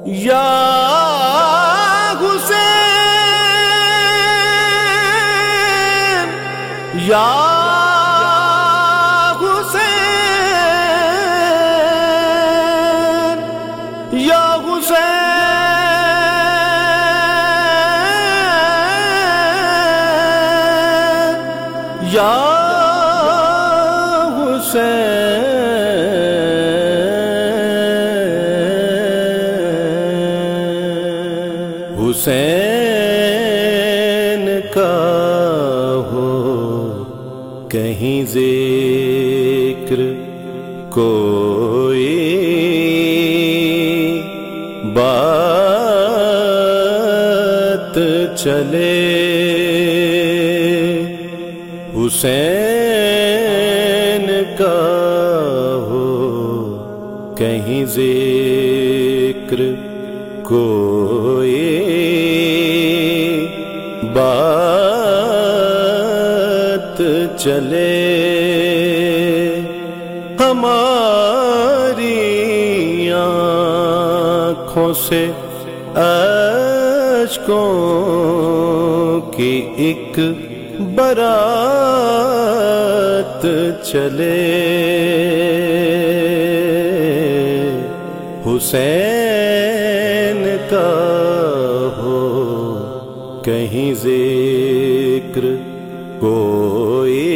یا حسین یا حسین یا حسین یا حسین کا ہو کہیں ذکر کوئی بات چلے حسین کا ہو کہیں ذکر کوئی بات چلے ہماری آنکھوں سے اشکوں کی ایک برات چلے حسین کا ہو کہیں ذکر کوئی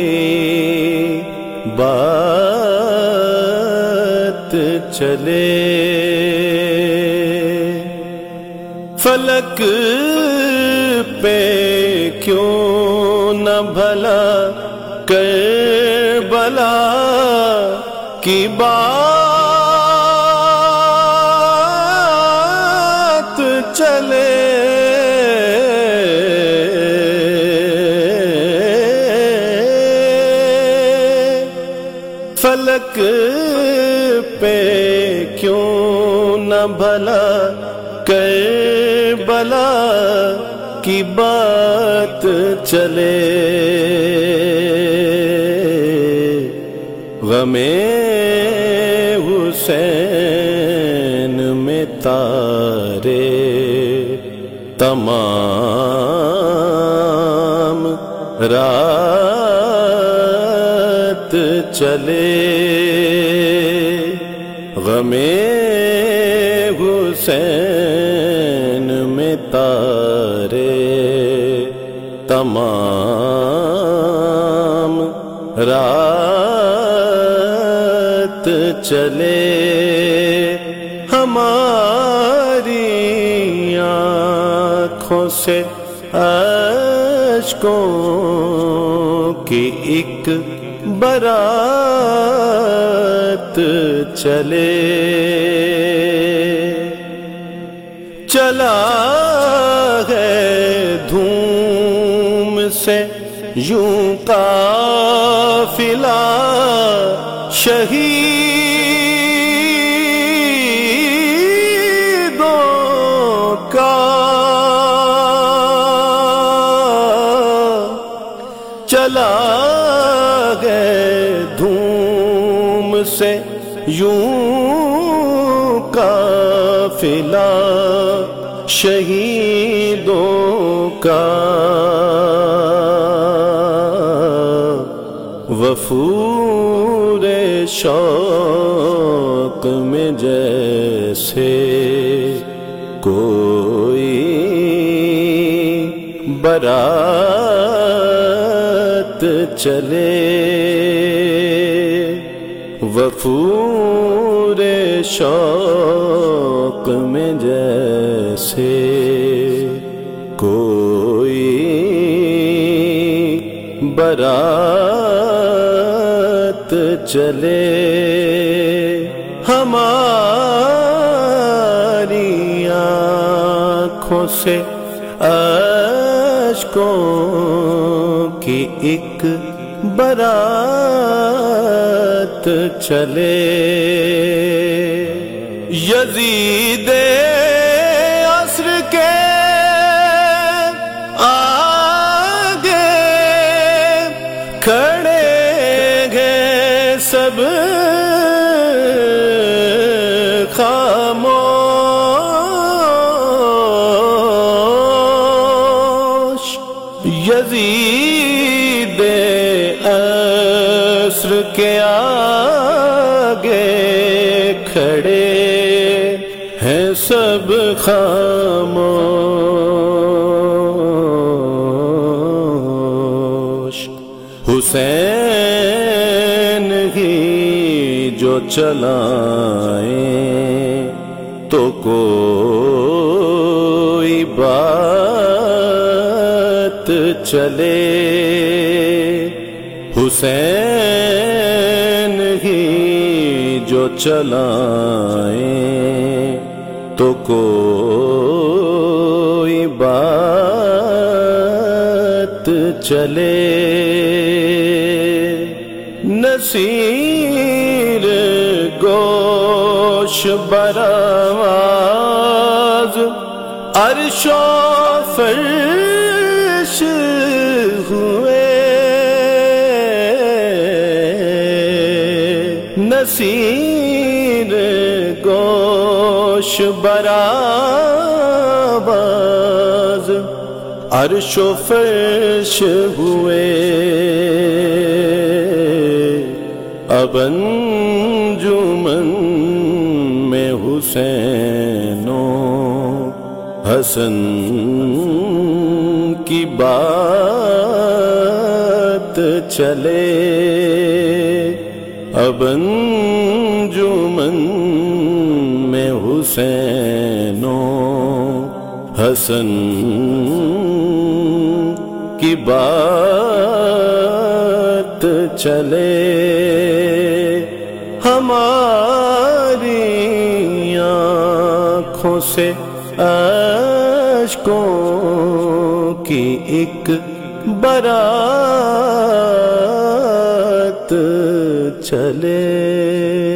بات چلے فلک پہ کیوں نہ بھلا کربلا کی بات چلے فلک پہ کیوں نہ بھلا کربلا کی بات چلے غم حسین میں تارے تمام رات چلے غم حسین میں تارے تمام رات چلے ہماری آنکھوں سے اشکوں کی ایک برات چلے چلا ہے دھوم سے یوں قافلہ شہیدوں کا چلا گئے دھوم سے یوں قافلہ شہیدوں کا وفور شوق میں جیسے کوئی برات چلے وفور شوق میں جیسے کوئی برات چلے ہماری آنکھوں سے اشکوں کی ایک برات چلے یزید عصر کے آگے کھڑے گئے سب خاموش یزید عصر کے آگے کھڑے ہیں سب خاموش، حسین ہی جو چلائیں تو کوئی بات چلے، حسین ہی جو چلائیں تو کوئی بات چلے۔ نصیر گوش براواز عرش و فرش ہوئے، نصیر گوش براواز عرش و فرش ہوئے، اب انجمن میں حسین و حسن کی بات چلے، اب انجمن میں حسین و حسن کی بات چلے۔ ہماری آنکھوں سے اشکوں کی ایک بارات چلے۔